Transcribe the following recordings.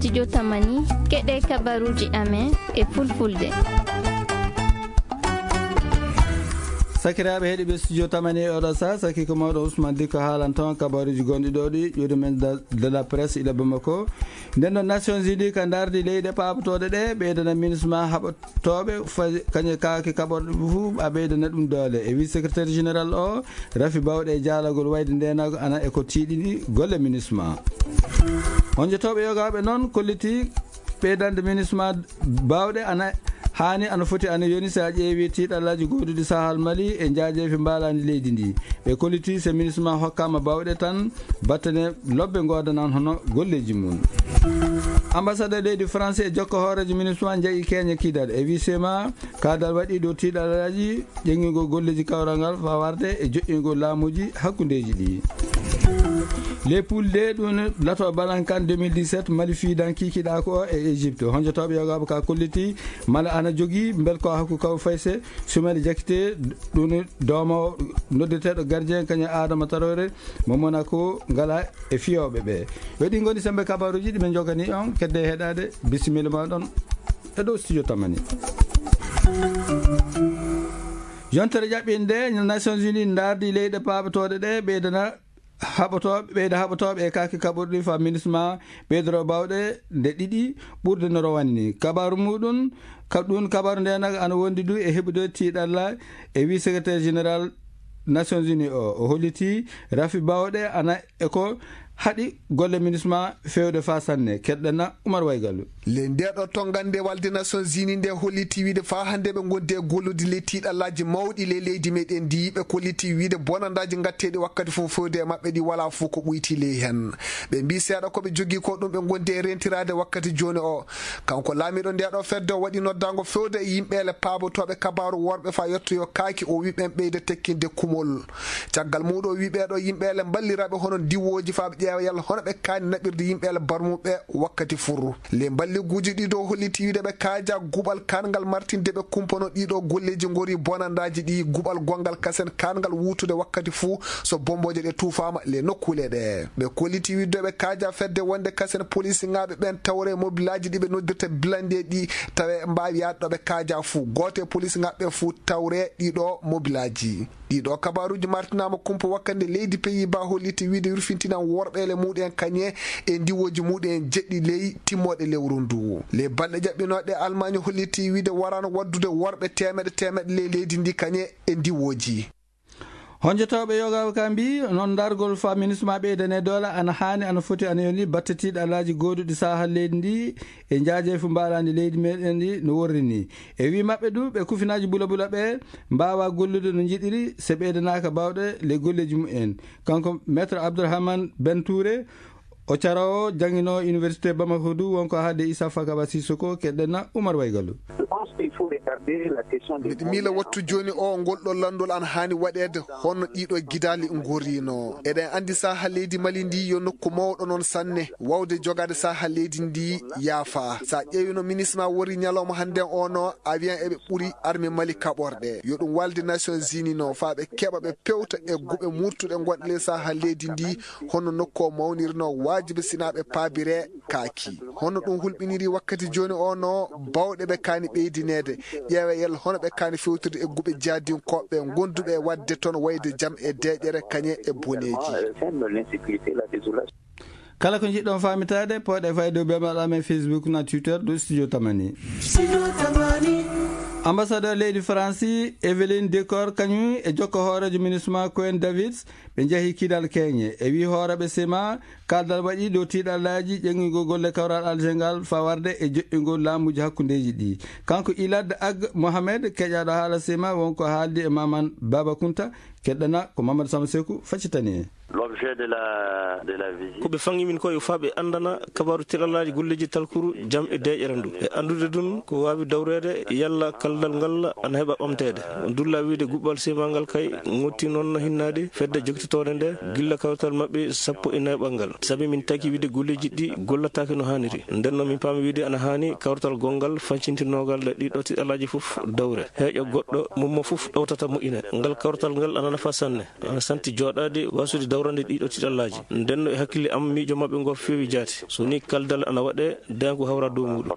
studio Tamani keɗe kabaruji amen e fulfulde. sakiraaɓe heeɗiɓe studio Tamani e oɗo sa saki ko mawɗo Ousmane Dicko haalan toon kabaruji gonɗi ɗo ɗi ƴuri men de la presse ila Bamako. nden noon Nations Unies ka dardi leyɗe paabatoɗe ɗe ɓeydana MINUSMA haɓatoɓe kañe kaake kaɓorɗe fof a ɓeydana ɗum doole e vice secrétaire général o Rafi Bawɗe e jaalagol wayde ndenago ana eko tiiɗiɗi golle MINUSMA. on jetoɓe yogaɓe noon kolliti ɓeydande MINUSMA bawɗe ana hani ana foti ana yoni sa ƴeewi tiiɗallaji goduɗi sahal Mali e jaajeefi mbalani leydi ndi ɓe kolliti so MINUSMA hokkama bawɗe tan battane lobbe godanan hono golleji mum. ambassadeur leydi français e jokka hoorejo MINUSMA jaayi keña kidal e wisema kadal waɗi dow tiiɗallaji ƴeŋngigol golleji kawral ngal fa warde e joƴƴingol laamuji hakkudeji ɗi. les poules de ɗum lato balankan 2017 Mali fiidan kikiɗa ko e Égypte honjotoɓe yogaɓe ka kolliti mala ana jogui bel ko hakku kaw fayse Soumel Diakité ɗum domo noddeteɗo gardien kañum Adama Traoré mo Monaco ngala e fiyoɓe ɓe waɗi goni sembe kabaruji ɗi ɓe jogani on kedde heɗade bisimilla maɗon e ɗo studio Tamani. yontere ƴaɓɓinde Nations Unies dardi leyɗe paabatoɗe ɗe ɓeydana haɓatoɓe e kake kaɓorɗi fa MINUSMA ɓeydoro bawɗe nde ɗiɗi ɓurde no rowanni kabaru muɗum ɗum kabaru ndenaga ana wondi du e heɓude tiiɗalla e vice secrétaire général Nations Unies o holliti Rafi Bawɗe ana eko haɗi golle MINUSMA fewde fa sanne keɗɗena Oumar Waygallu. le ndeɗo tongande walde Nations Unies nde holliti wiide fa hande ɓe gonde gollude le tiiɗallaji mawɗi le leydi meɗen ndi ɓe kolliti wiide bonandaji gatteɗi wakkati fof fewde e mabɓe ɗi wala fof ko ɓuyti ley hen ɓe mbi seeɗa koɓe jogui ko ɗum ɓe gonde e rentirade wakkati joni o kanko laamiɗo ndeɗo fedde o waɗi noddago fewde e yimɓele paabotoɓe kabaru worɓe fa yettoyo kaaki o wi ɓen ɓeyde tekkinde kumol caggal muɗo wi ɓeɗo yimɓele balliraɓe hono diwoji fa ɓe ƴeewa yalla hono ɓe kaani naɓirde yimɓele barmuɓe wakkati fur le balliguji ɗiɗo holliti wiide ɓe kaaja guɓal kangal martinde ɓe kumpano ɗiɗo golleji gori bonandaji ɗi guɓal gongal kasen kangal wutude wakkati fuu so bomboje ɗe tufama le nokkule ɗe ɓe kolliti wiide ɓe kaaja fedde wonde kasen police ŋaɓe ɓen tawre mobilaji ɗi ɓe noddirta blande ɗi tawe mbawi yaade ɗo ɓe kaaja fuu gote police ŋaɓe fuu tawre ɗiɗo mobilaji ɗiɗo kabaruji martinama kumpa wakkande leydi Pays-Bas holliti wiide yurfintinan worɓele muɗen kañe e ndiwoji muɗen jeɗɗi ley timmoɗe lewru ndu le balɗe jaɓɓinoɗe Allemagne holliti wiide warano waddude worɓe temeɗe ley leydi ndi kañe e ndiwoji. honjotoɓe yogaɓe ka mbi noon dargol fa MINUSMA ɓeydane doole ana hani ana foti ana yoni battetiɗo alaji goduɗi sahal leydi ndi e jaajeefu mbalandi leydi meɗen ndi no worri ni e wi mabɓe du ɓe kufinaji bula ɓe mbawa gollude no jiɗiri se ɓeydanaka bawɗe le golleji mumen kanko maître Abdourahmane Ben Touré o carawo jangino université Bamako du wonko haalde Issa Fakaba Sissoko keɗɗenna Oumar Waygallu. miɗi miila wattu joni o ngolɗo landol an hani waɗede honno ɗiɗo guidali gorino eɗen andi saha leydi Mali ndi yo nokku mawɗo noon sanne wawde jogade saha leydi ndi yaafa sa ƴeewino MINUSMA wori ñalawma hande ono a wiyan eɓe ɓuuri armée Mali kaɓorde yo ɗum walde Nations Unies no fa ɓe keɓa ɓe pewta e guɓe murtuɗe gonɗe saha leydi ndi honno nokku o mawnirno wajibi sinaɓe paabire kaaki honno ɗum hulɓiniri wakkati joni ono bawɗe ɓe kaani ɓeydinede ƴeewe yel hono ɓe kaani fewtude e guɓe jaadinkoɓe gonduɓe e wadde toon wayde jaam e deƴere kañe e boneji. kala ko jiɗɗon famitade poɗe fayde ɓemaɗamen Facebook na Twitter ɗo studio Tamani. ambassadeur leydi France Evelyne Decor kañum e jokka hoorejo MINUSMA Cohen Davids ɓe jeehi kidal keñe e wi hooreɓe sema kaldal waɗi dow tiiɗallaji ƴeŋngigol golle kawral algengal fawarde e joƴƴingol laamuji hakkudeji ɗi kanko Ilad Ag Mohamed keƴaɗo haala sema wonko haaldi e Maman Baba Kunta keɗɗana ko Mamadou Samba Sekou faccitani l'objet de la visite ko ɓe fangi min ko yo faɓe andana kabaru tiɗallaji golleji talkuru jaam e deƴere ndu e andude ɗum ko wawi dawrede yalla kaldal ngal ana heɓa ɓamtede dulla wiide guɓɓal sima ngal kay gotti noon hinnade fedde joktitore nde gilla kawtal mabɓe 14 ɓangal saabi min taki wiide golleji ɗi gollatake no hanniri nden noon min paami wiide ana hani kawtal gongal fancintinogal ɗiɗo tiɗalaji fof dawre heeƴo goɗɗo mummo fof ɗowtata moƴƴine ngal kawtal ngal ana nafa sanne ana santi joɗade wasude dawrande ɗiɗo tiɗalaji nden no e hakkille am miijo mabɓe ngo feewi jaati so ni kaldal ana waɗe denko hawra dow muɗum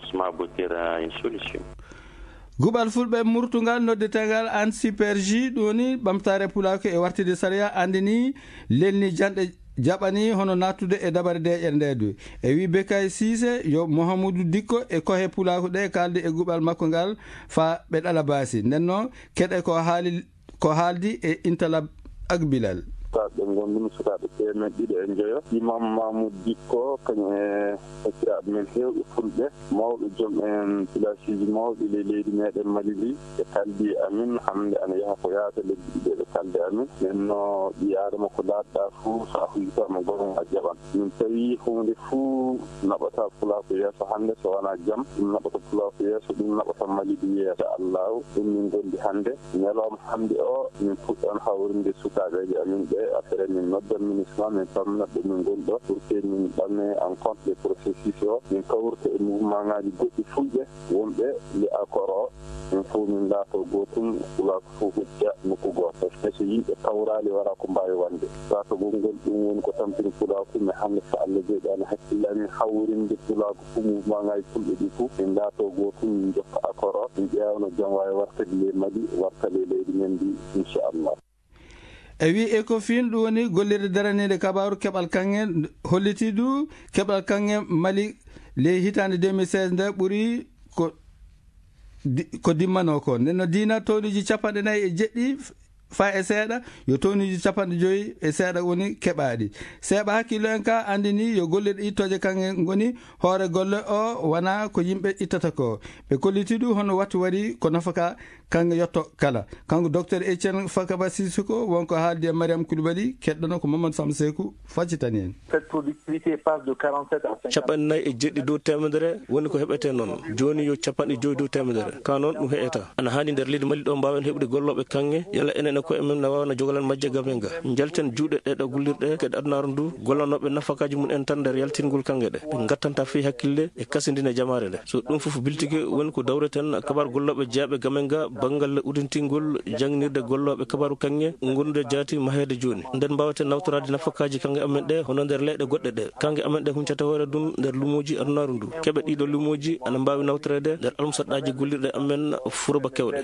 guɓal fulɓe murtugal noddetegal an superji ɗum woni ɓamtare pulako e wartide saria andini lelni janɗe jaɓani hono nattude e dabare deƴere ndedu e wi Bekay Cissé yo Mouhamadou Dikko e kohe pulako ɗe kaldi e guɓal makko ngal fa ɓe ɗala basi nenno keɗe ko haaldi e Intalab ak Bilal sukaɓe gondumi sukaɓe temen ɗiɗo e jeeyo imam Mamoudou Dikko kañum e hakiraɓe men hewɓe fulɓe mawɓe joom en pilasiji mawɗi le leydi meɗen Mali ndi ɓe kaldi amin hande ana yaaha ko yaata lebbi ɗiɗo ɓe kalde amin nenno ɓiyadama ko laaɗɗa fuu so a huyitama goron a jaɓan min tawi hunde fuu naɓata pulako yeeso hande so wona jaam ɗum naɓata pulako yeeso ɗum naɓata Mali ɗi yeeso allahu ɗum min gondi hande ñalawma hande o min puɗɗon hawrinde sukaɓeji amin ɓe affaire min noddan ministre min pamnaɓe min goni ɗo pour que min ɓamme en compte les processus o min kawrta e mouvement ngaji goɗɗi fulɓe wonɓe li accord o min fof min laato gotum pulako fof hucca nokku goto par ce que so yimɓe kawrali wara ko mbawi wonde saka gongol ɗum woni ko tampini pulako mi hande so Allah jeyɗani hakkille amin hawrinde pulako fof mouvement ngaji fulɓe ɗi fof min laato gotum min jokka accord o min ƴewno jaam wawi wartade le Mali wartade leydi men ndi inchallah e wi ECOFIN ɗum woni gollirde daranede kabaru keɓal kanŋe holliti du keɓal kanŋe Mali ley hitande 2016 nde ɓuuri ko dimmano ko nenno dina townuji 49 fa e seeɗa yo townuji 50 woni keɓaɗi seeɓa hakkilo en ka andini yo gollirɗe ittoje kanŋe goni hoore golle o wona ko yimɓe ittata ko ɓe kolliti ɗum hono wattu waɗi ko nafaka kanŋe yetto kala kanko docteur Etienne Fakaba Sissoko wonko haaldi e Mariam Koulibaly keɗɗono ko Mamadou Samsekou faccitani en cette productivité passe de 47 à 50 capannayi e jeɗɗi dow temedere woni ko heɓete noon joni yo capanɗe joyi dow temedere ka noon ɗum heƴata ana hani nder leydi Mali ɗo mbawen heɓde golloɓe kanŋe yala enen ko emen ne wawna jogolan majje gamen ga jalten juuɗe ɗeɗo gullirɗe kede adnaru ndu gollanoɓe nafakaji mum en tan nder yaltingol kanŋe ɗe ɓe gattanta fi hakkille e kasidine jamare nde so ɗum foof biltigue woni ko dawreten kabar golloɓe jeeyaɓe gamen ga banggal udintingol jangnirde golloɓe kabaru kanŋe gonnude jaati mahede joni nden mbawete nawtorade nafakaji kanŋe amen ɗe hono nder leyɗe goɗɗe ɗe kanŋe amen ɗe huncata hoore ɗum nder lumoji adnaru ndu keɓe ɗiɗo lumoji ana mbawi nawtorede nder almusaɗɗaji gollirɗe amen furoba kewɗe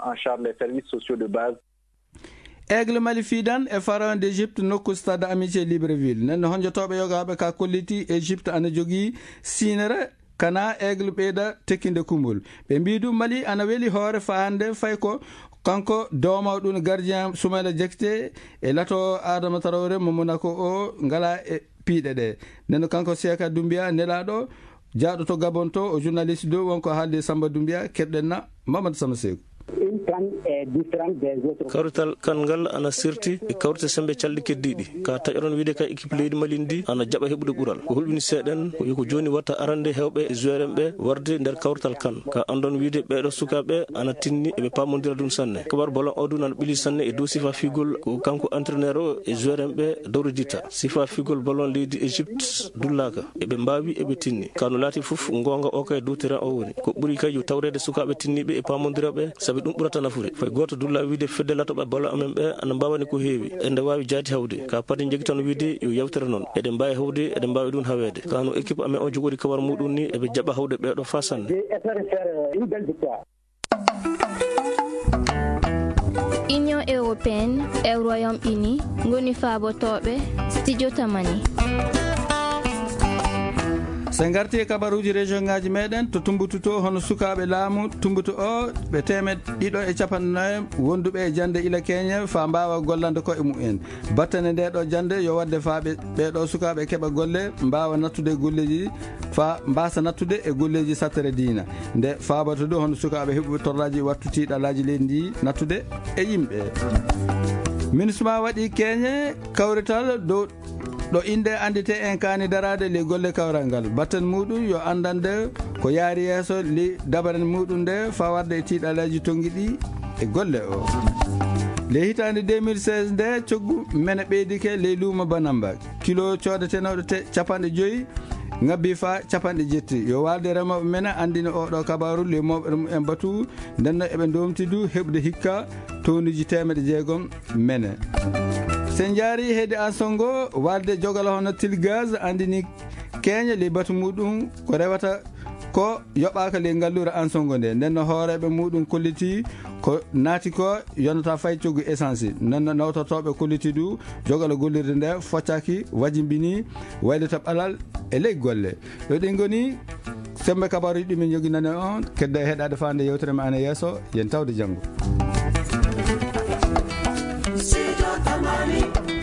Aigle Mali fidan e pharaon d'Égypte nokku stade Amitié Libreville nenno honjotoɓe yogaɓe ka kolliti Égypte ana jogui sinere kana Aigle ɓeyda tekkinde kumbol ɓe mbidu Mali ana weeli hoore fa hande fay ko kanko dowmawɗum gardien Soumaïla Diakité e lato Adama Traoré mo Monaco o ngala e piiɗe ɗe nenno kanko Seka Doumbia nelaɗo jaaɗo to Gabon to o journaliste do wonko haalde Samba Doumbia keɗɗenna Mamadou Samsekou kawrital kangal ana sirti e kawrite sembe calɗi keddiɗi ka taƴoron wiide ka équipe leydi Mali ndi ana jaɓa heɓude ɓuural ko hulɓini seeɗen ko joni watta arande hewɓe e joueur en ɓe warde nder kawrital kan ka andon wiide ɓeɗo sukaɓe ana tinni eɓe pamodira ɗum sanne kabar bolon o ɗum ana ɓiili sanne e dow sifa figol ko kanko entraîneur o e joueur en ɓe dawriditta sifa figol bolon leydi Égypte dullaka eɓe mbawi eɓe tinni kano laati foof gonga o kay dow terrain o woni ko ɓuuri kay yo tawrede sukaɓe tinniɓe e pamodiraɓe saabi ɗum ɓurata nafude fay goto dulla wiide fedde latoɓe bolo amen ɓe ana mbawani ko heewi ende wawi jaati hawde ka padi jegui tan wiide yo yewtere noon eɗen mbawi hawde eɗen mbawi ɗum hawede kano équipe amen o jogori kabar muɗum ni eɓe jaɓa hawde ɓeɗo fa sanne Union européenne e Royaume-Uni goni faabotoɓe studio tamani sen garti e kabaruji région ngaji meɗen to tumbutu to hono sukaɓe laamu tumbutu o ɓe temeɗɗiɗo e capanɗe wonduɓe e jande ila keñe fa mbawa gollande koye mumen battane nde ɗo jande yo wadde fa ɓeɗo sukaɓe keeɓa golle mbawa nattude e golleji fa mbasa nattude e golleji sattere dina nde fabata ɗo hono sukaɓe heɓuɓe torraji wattu tiɗalaji leydi ndi nattude e yimɓe MINUSMA waɗi keñe kawrital dow ɗo inde andite en kani darade le golle kawral ngal batten muɗum yo andande ko yaari yeeso li dabaren muɗum nde fawarde e tiiɗalaji tonguiɗi e golle o le hitande 2016 nde coggu mene ɓeydike ley luuma banamba kilo codetenoɗo capanɗe joyyi ngabbi fa capanɗe jetti yo walde remoɓe mene andini oɗo kabaru le mawɓe en batu ndenno eɓe domtidu heɓde hikka townuji 600 mene sen jaari heedi Ansongo walde jogala hono Tilgaz andini keña le batu muɗum ko rewata ko yoɓaka le ngallura Ansongo nde ndenno hooreɓe muɗum kolliti ko naati ko yonata fay coggu essence nanno nawtotoɓe kolliti du jogala gollirde nde foccaki wajimbini waylita ɓalal e ley golle ɗo ɗin goni sembe kabaru ɗi min joguinane on kedda e heɗade fande yewtere ma ana yeeso yen tawde janggo.